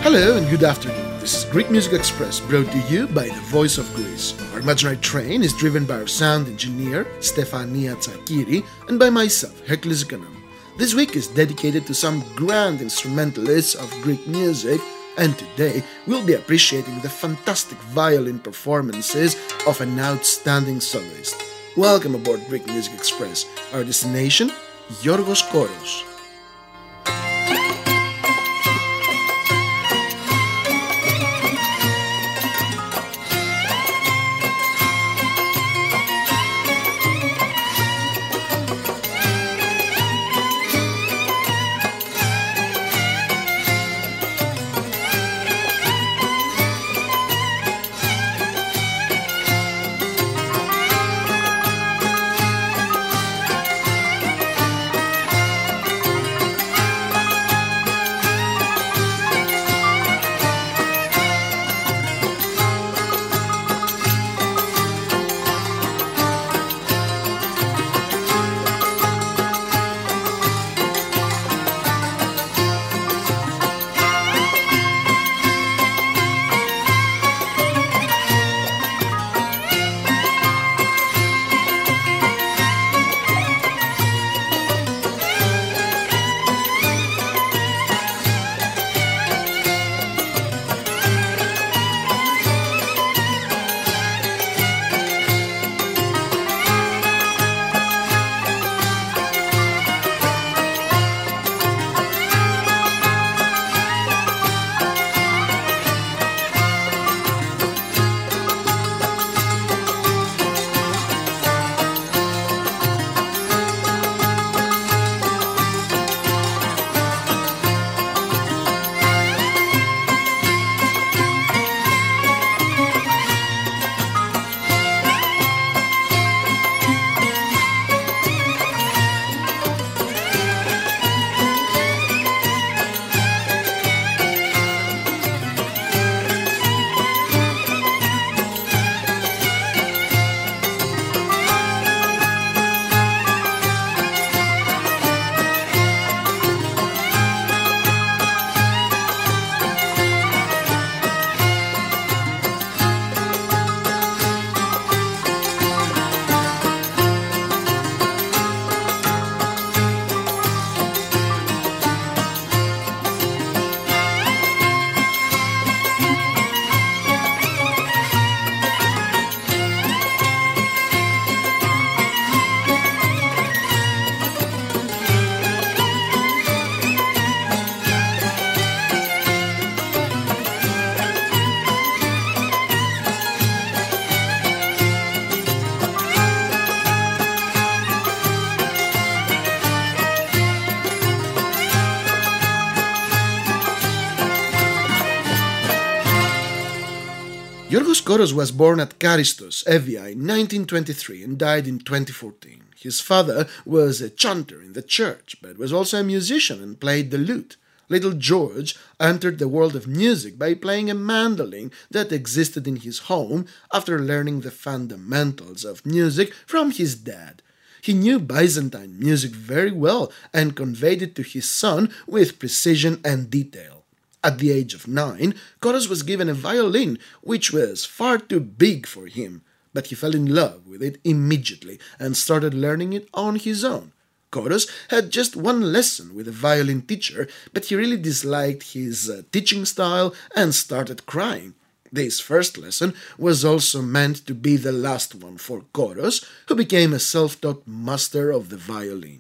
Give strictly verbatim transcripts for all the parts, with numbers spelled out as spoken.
Hello and good afternoon. This is Greek Music Express, brought to you by the Voice of Greece. Our imaginary train is driven by our sound engineer, Stefania Tsakiri, and by myself, Hercules Ikanom. This week is dedicated to some grand instrumentalists of Greek music, and today we'll be appreciating the fantastic violin performances of an outstanding soloist. Welcome aboard Greek Music Express. Our destination, Giorgos Koros. Giorgos Koros was born at Karistos, Evia, in nineteen twenty-three and died in twenty fourteen. His father was a chanter in the church, but was also a musician and played the lute. Little George entered the world of music by playing a mandolin that existed in his home after learning the fundamentals of music from his dad. He knew Byzantine music very well and conveyed it to his son with precision and detail. At the age of nine, Koros was given a violin, which was far too big for him, but he fell in love with it immediately and started learning it on his own. Koros had just one lesson with a violin teacher, but he really disliked his uh, teaching style and started crying. This first lesson was also meant to be the last one for Koros, who became a self-taught master of the violin.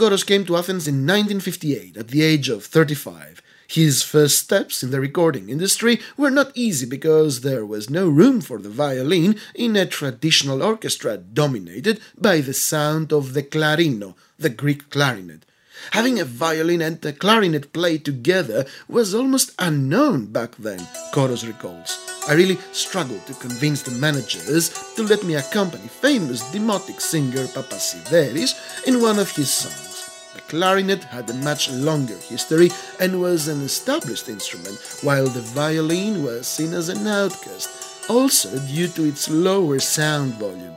Kouros came to Athens in nineteen fifty-eight at the age of thirty-five. His first steps in the recording industry were not easy because there was no room for the violin in a traditional orchestra dominated by the sound of the clarino, the Greek clarinet. Having a violin and a clarinet play together was almost unknown back then, Kouros recalls. I really struggled to convince the managers to let me accompany famous demotic singer Papasideris in one of his songs. The clarinet had a much longer history and was an established instrument, while the violin was seen as an outcast, also due to its lower sound volume.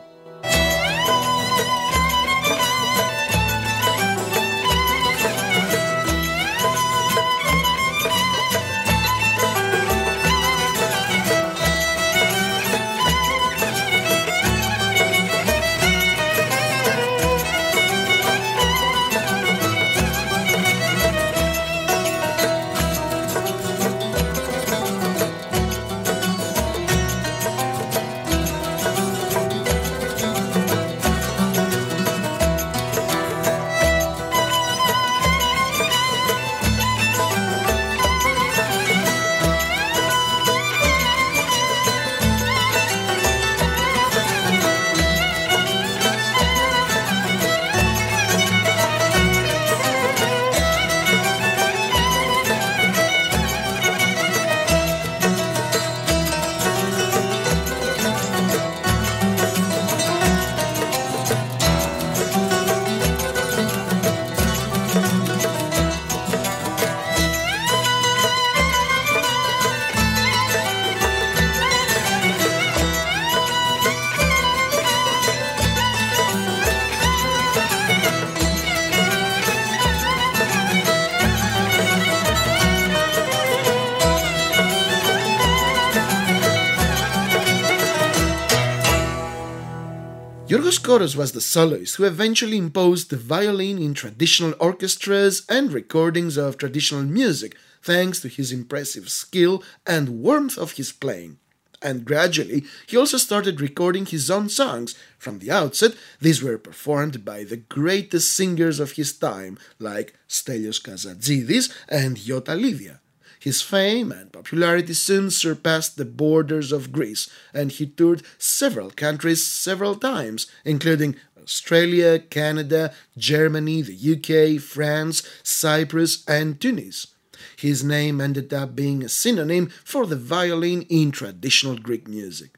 Yorgos Kouros was the soloist who eventually imposed the violin in traditional orchestras and recordings of traditional music, thanks to his impressive skill and warmth of his playing. And gradually, he also started recording his own songs. From the outset, these were performed by the greatest singers of his time, like Stelios Kazatsidis and Yota Lydia. His fame and popularity soon surpassed the borders of Greece, and he toured several countries several times, including Australia, Canada, Germany, the U K, France, Cyprus, and Tunis. His name ended up being a synonym for the violin in traditional Greek music.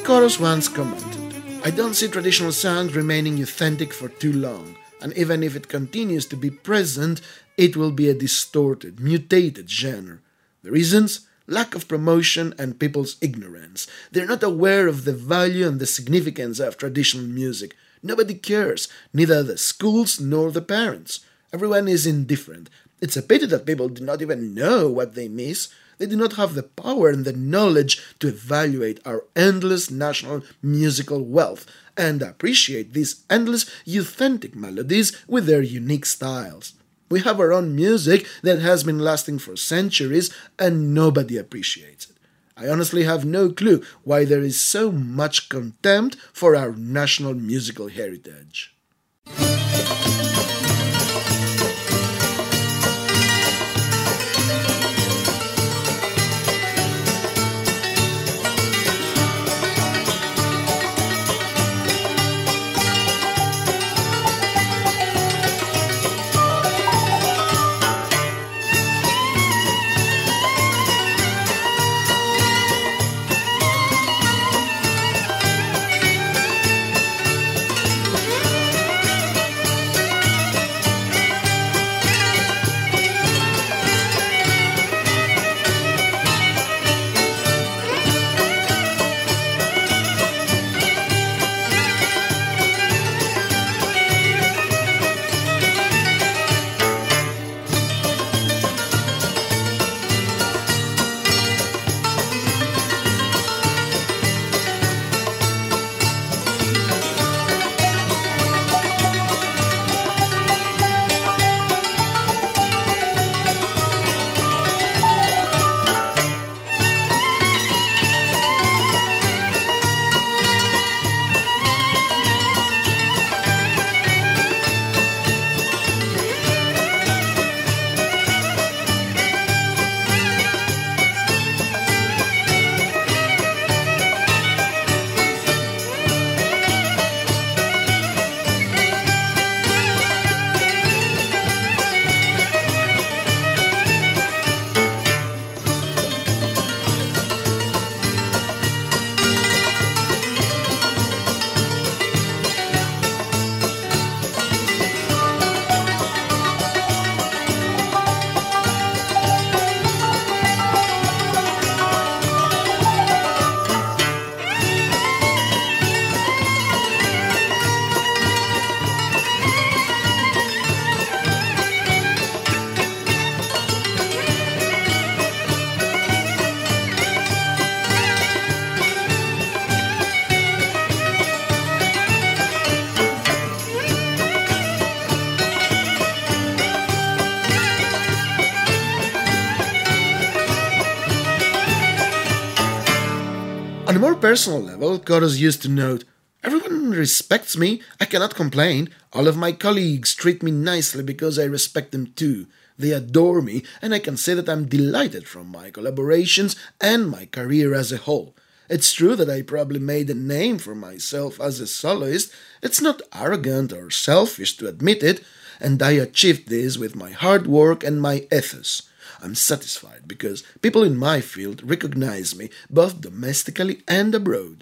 chorus once commented, "I don't see traditional sound remaining authentic for too long, and even if it continues to be present, it will be a distorted, mutated genre. The reasons? Lack of promotion and people's ignorance. They're not aware of the value and the significance of traditional music. Nobody cares, neither the schools nor the parents. Everyone is indifferent. It's a pity that people do not even know what they miss. They do not have the power and the knowledge to evaluate our endless national musical wealth and appreciate these endless authentic melodies with their unique styles. We have our own music that has been lasting for centuries and nobody appreciates it. I honestly have no clue why there is so much contempt for our national musical heritage." On a more personal level, Chorus used to note, "Everyone respects me, I cannot complain. All of my colleagues treat me nicely because I respect them too. They adore me, and I can say that I'm delighted from my collaborations and my career as a whole. It's true that I probably made a name for myself as a soloist. It's not arrogant or selfish to admit it, and I achieved this with my hard work and my ethos. I'm satisfied because people in my field recognize me both domestically and abroad."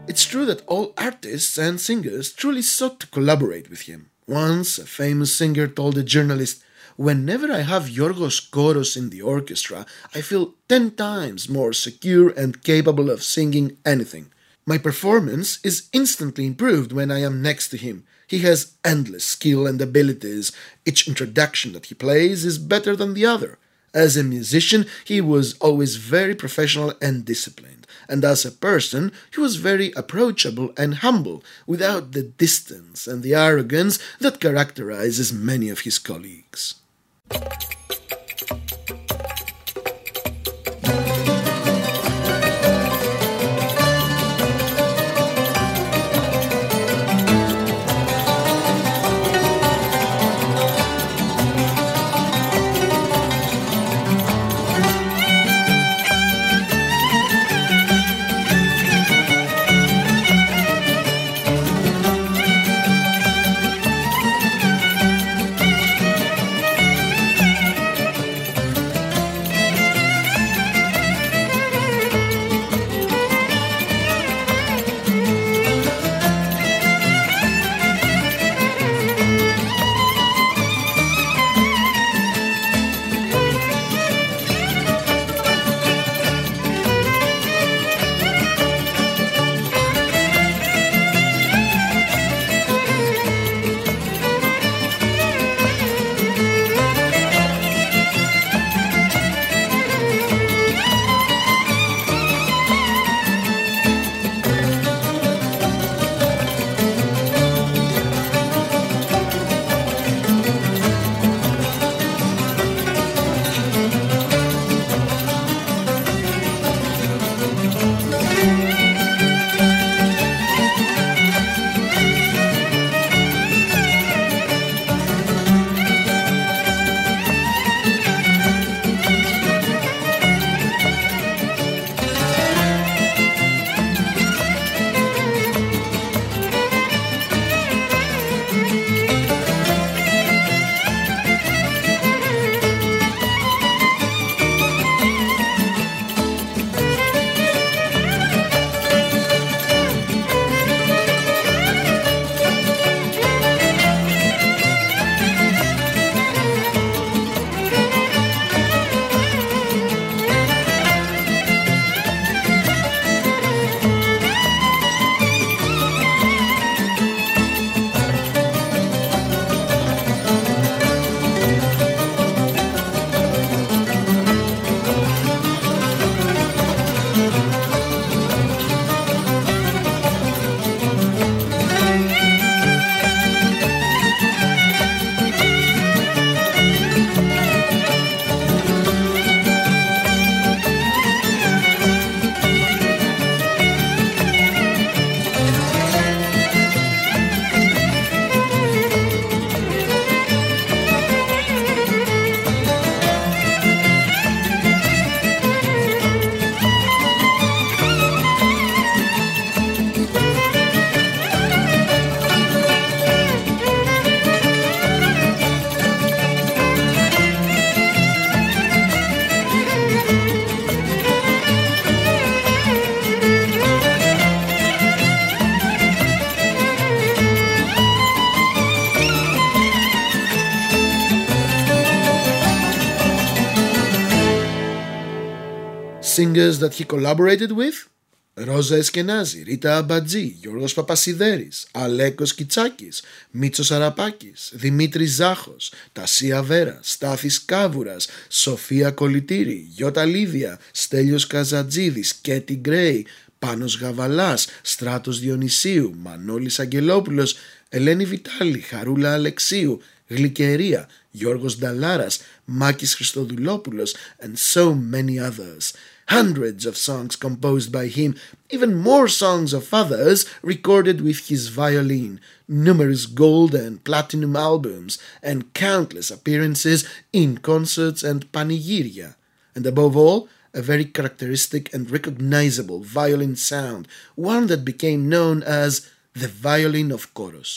It's true that all artists and singers truly sought to collaborate with him. Once, a famous singer told a journalist, "Whenever I have Yorgos Koros in the orchestra, I feel ten times more secure and capable of singing anything. My performance is instantly improved when I am next to him. He has endless skill and abilities. Each introduction that he plays is better than the other. As a musician, he was always very professional and disciplined, and as a person, he was very approachable and humble, without the distance and the arrogance that characterizes many of his colleagues." Singers that he collaborated with: Rosa Eskenazi, Rita Abadji, Giorgos Papasideris, Alekos Kitsakis, Mitsos Arapakis, Dimitris Zachos, Tasia Vera, Stathis Kavouras, Sofia Kolitiri, Yota Livia, Stelios Kazatζίδης, Katy Gray, Πάνος Γαβαλάς, Στράτος Διονυσίου, Μανώλης Αγγελόπουλος, Ελένη Βιτάλη, Χαρούλα Αλεξίου, Γλυκερία, Γιώργος Νταλάρας, Μάκης Χριστοδουλόπουλος, and so many others. Hundreds of songs composed by him, even more songs of others recorded with his violin, numerous gold and platinum albums, and countless appearances in concerts and panegyria. And above all, a very characteristic and recognizable violin sound, one that became known as the violin of Koros.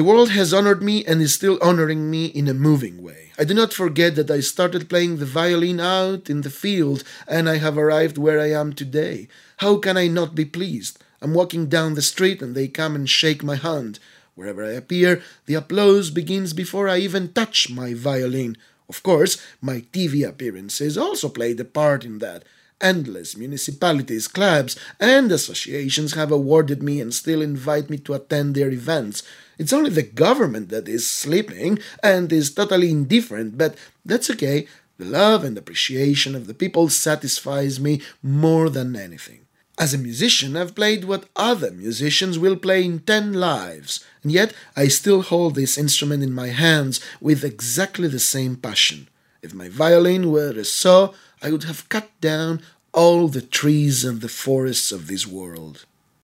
The world has honored me and is still honoring me in a moving way. I do not forget that I started playing the violin out in the field and I have arrived where I am today. How can I not be pleased? I'm walking down the street and they come and shake my hand. Wherever I appear, the applause begins before I even touch my violin. Of course, my T V appearances also played a part in that. Endless municipalities, clubs, and associations have awarded me and still invite me to attend their events. It's only the government that is sleeping and is totally indifferent, but that's okay. The love and appreciation of the people satisfies me more than anything. As a musician, I've played what other musicians will play in ten lives, and yet I still hold this instrument in my hands with exactly the same passion. If my violin were a saw, I would have cut down all the trees and the forests of this world.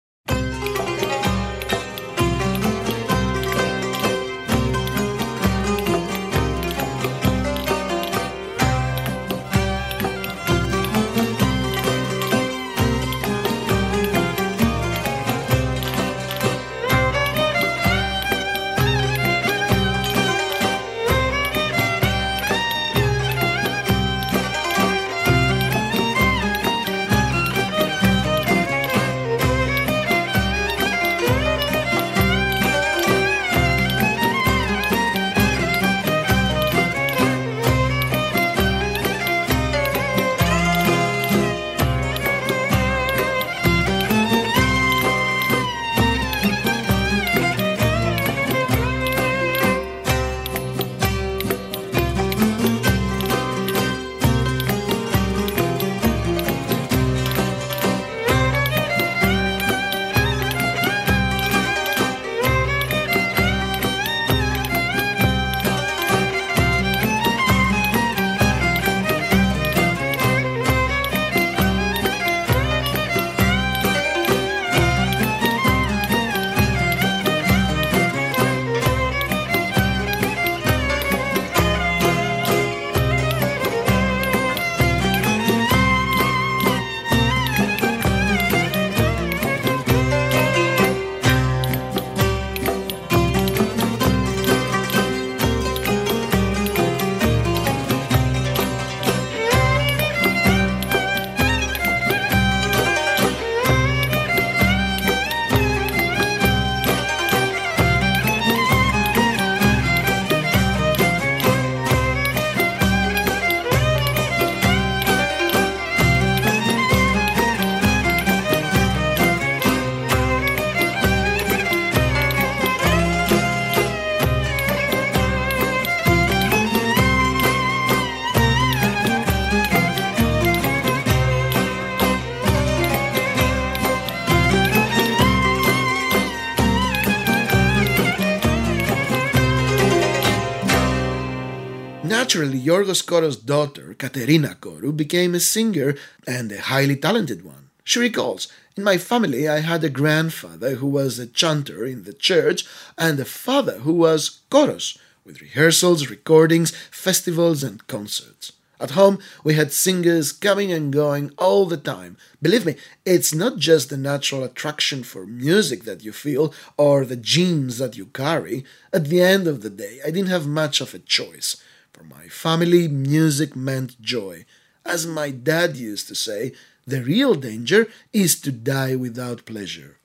Naturally, Yorgos Koro's daughter, Katerina Koru, became a singer and a highly talented one. She recalls, "In my family I had a grandfather who was a chanter in the church and a father who was Koros, with rehearsals, recordings, festivals and concerts. At home, we had singers coming and going all the time. Believe me, it's not just the natural attraction for music that you feel or the genes that you carry. At the end of the day, I didn't have much of a choice. For my family, music meant joy. As my dad used to say, the real danger is to die without pleasure."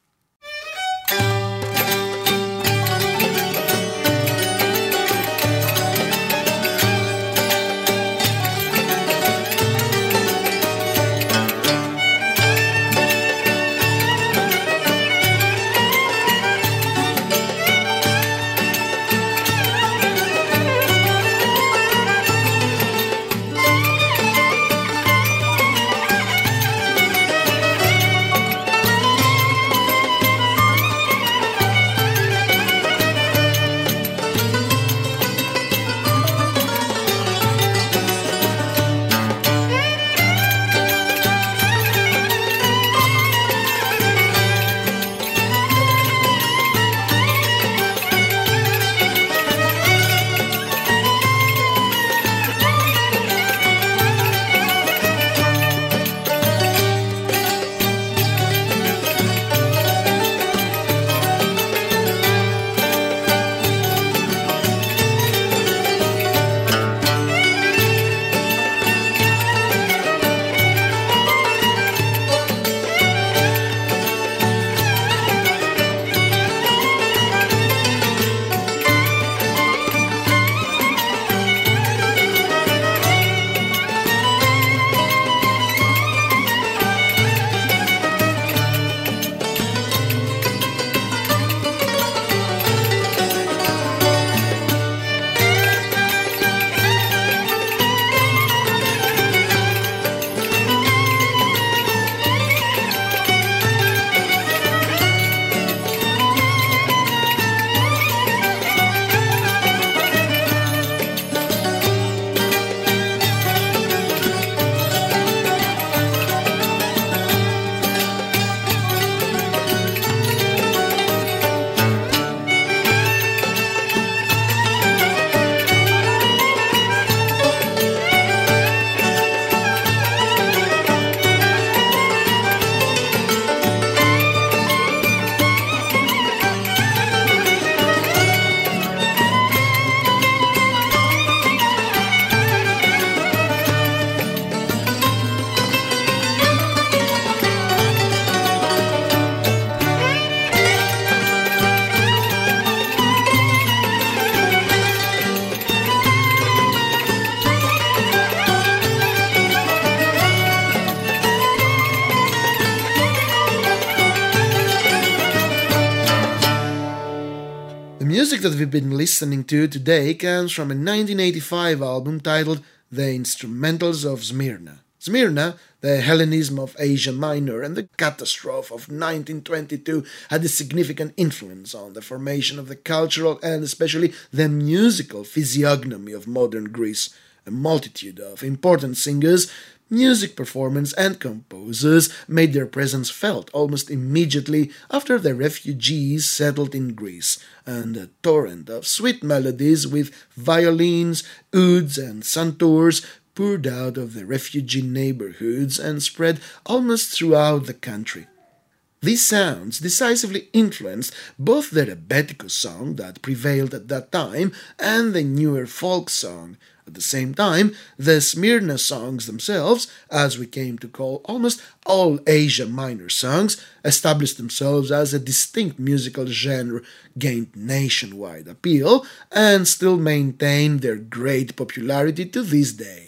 music that we've been listening to today comes from a nineteen eighty-five album titled The Instrumentals of Smyrna. Smyrna, the Hellenism of Asia Minor and the catastrophe of nineteen twenty-two had a significant influence on the formation of the cultural and especially the musical physiognomy of modern Greece. A multitude of important singers, music performers and composers made their presence felt almost immediately after the refugees settled in Greece, and a torrent of sweet melodies with violins, ouds and santors poured out of the refugee neighborhoods and spread almost throughout the country. These sounds decisively influenced both the rebetiko song that prevailed at that time and the newer folk song. At the same time, the Smyrna songs themselves, as we came to call almost all Asia Minor songs, established themselves as a distinct musical genre, gained nationwide appeal, and still maintain their great popularity to this day.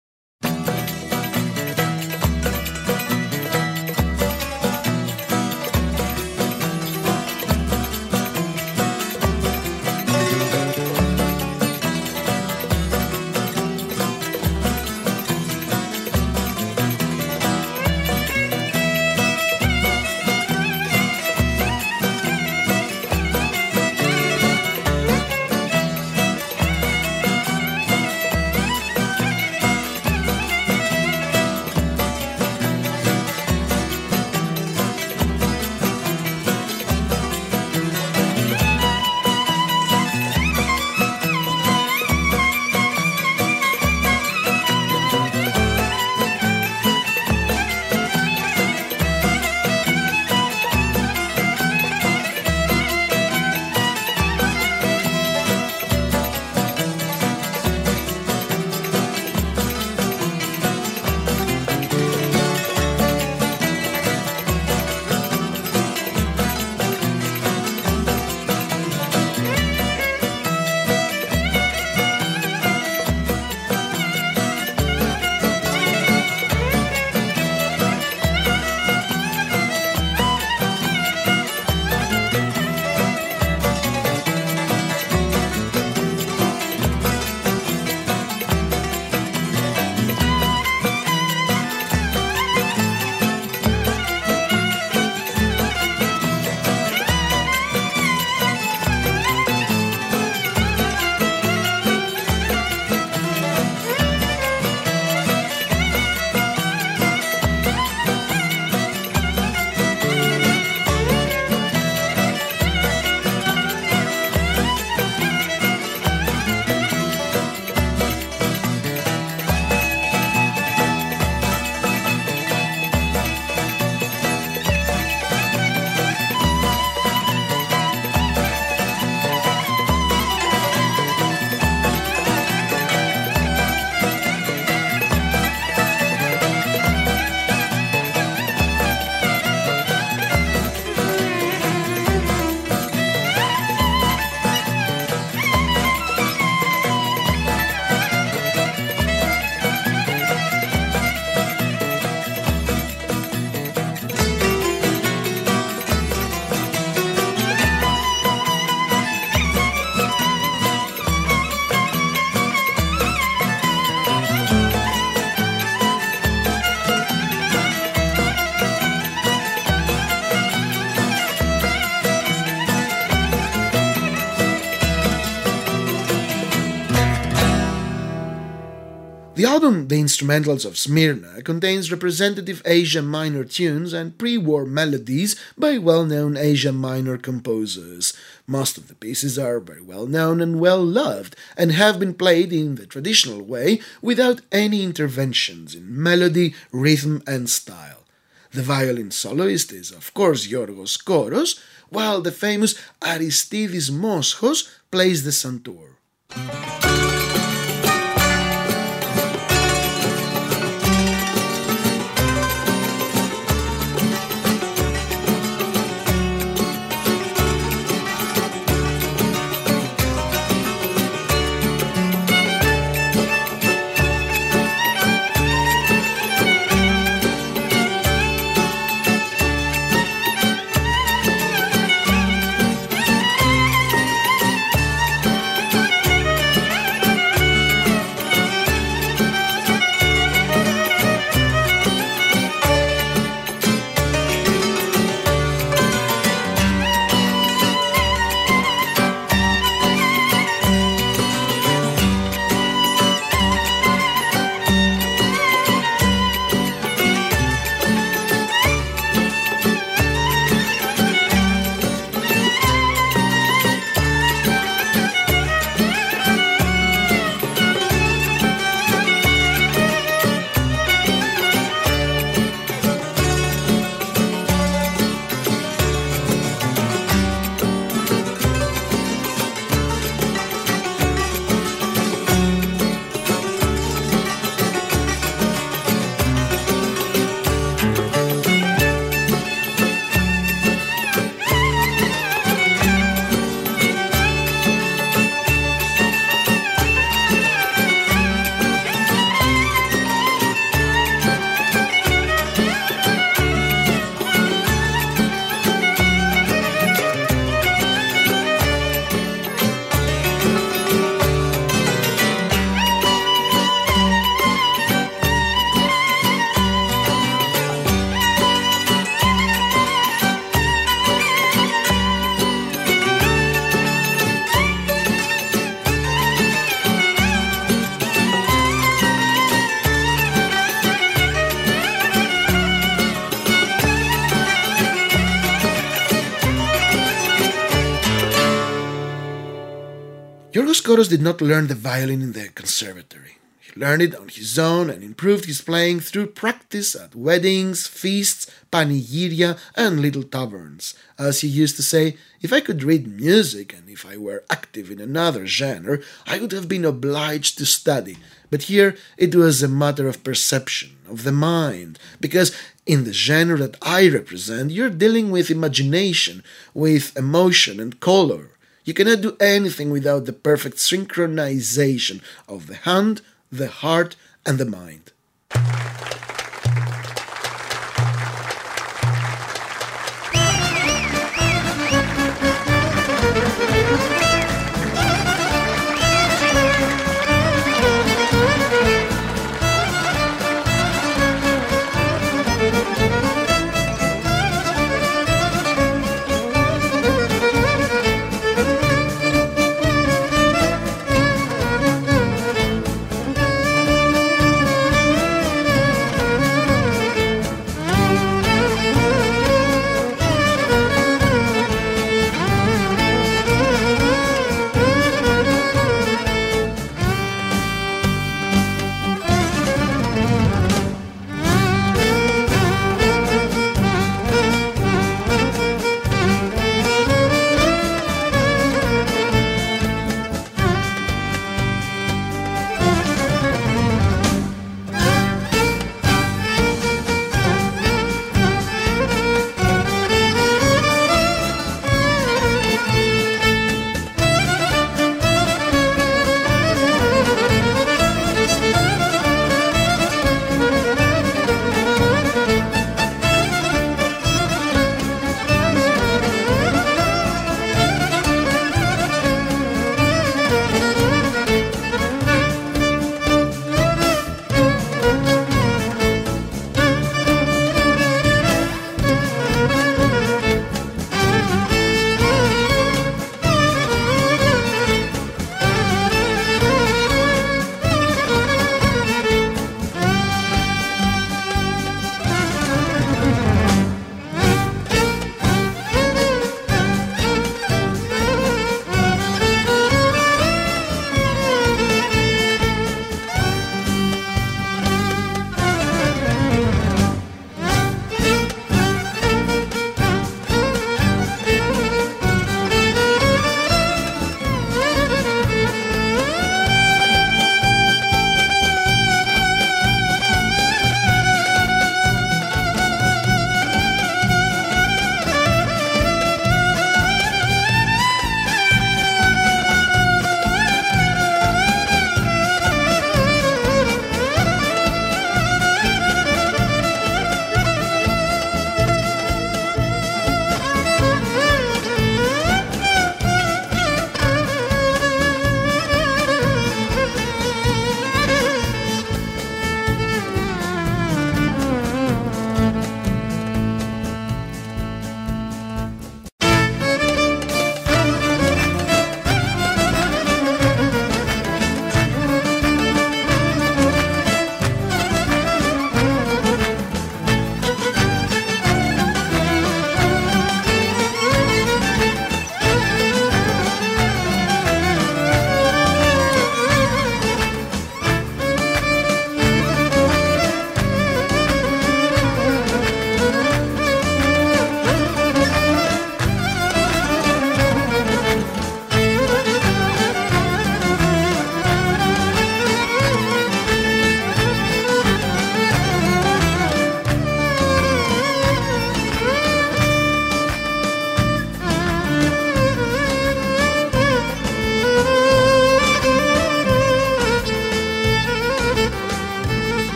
The album The Instrumentals of Smyrna contains representative Asia Minor tunes and pre-war melodies by well-known Asia Minor composers. Most of the pieces are very well-known and well-loved, and have been played in the traditional way without any interventions in melody, rhythm and style. The violin soloist is of course Yorgos Koros, while the famous Aristidis Moschos plays the santur. Koros did not learn the violin in the conservatory. He learned it on his own and improved his playing through practice at weddings, feasts, panegyria, and little taverns. As he used to say, if I could read music and if I were active in another genre, I would have been obliged to study. But here it was a matter of perception, of the mind, because in the genre that I represent, you're dealing with imagination, with emotion and color. You cannot do anything without the perfect synchronization of the hand, the heart, and the mind.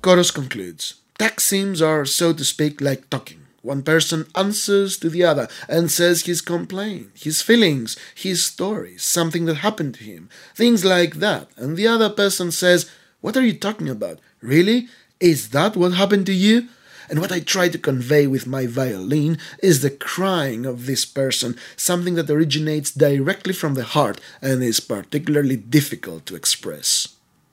Chorus concludes, "Takzims are, so to speak, like talking. One person answers to the other and says his complaint, his feelings, his story, something that happened to him, things like that. And the other person says, 'What are you talking about? Really? Is that what happened to you?' And what I try to convey with my violin is the crying of this person, something that originates directly from the heart and is particularly difficult to express."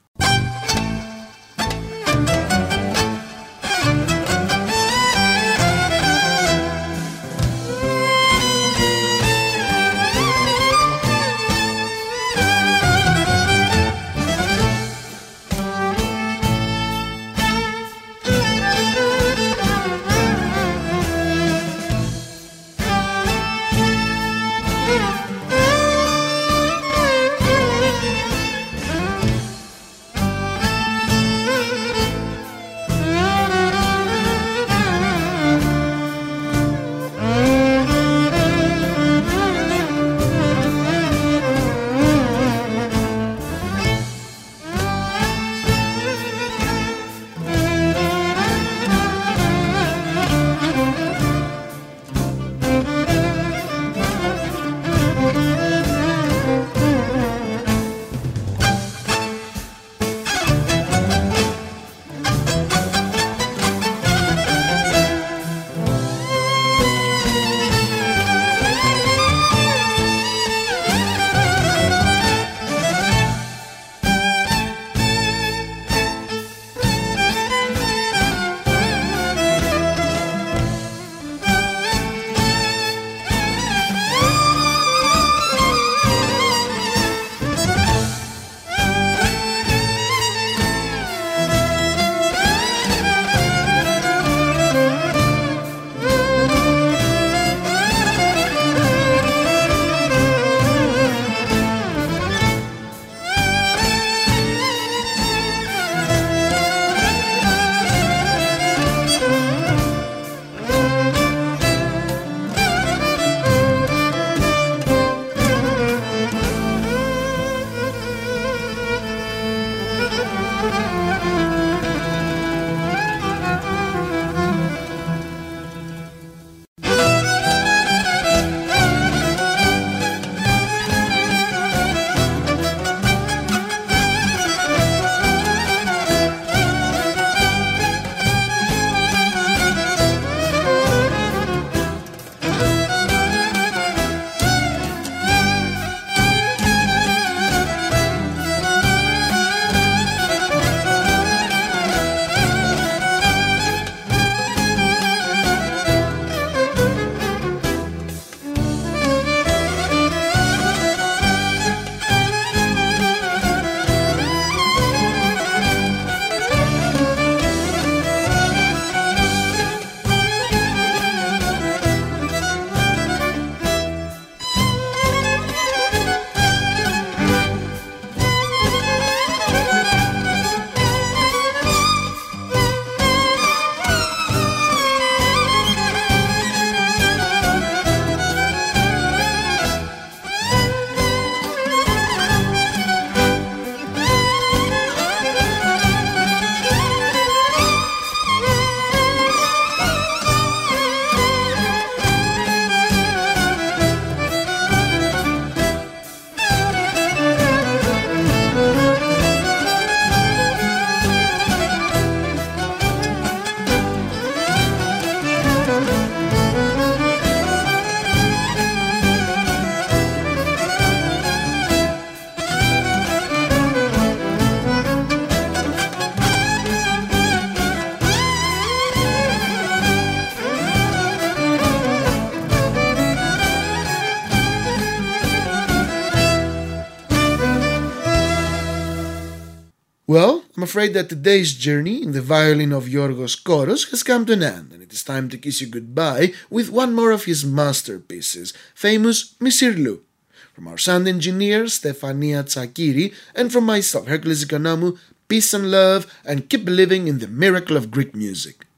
Well, I'm afraid that today's journey in the violin of Yorgos Koros has come to an end, and it is time to kiss you goodbye with one more of his masterpieces, famous Misirlou. From our sound engineer, Stefania Tsakiri, and from myself, Hercules Economou, peace and love, and keep believing in the miracle of Greek music.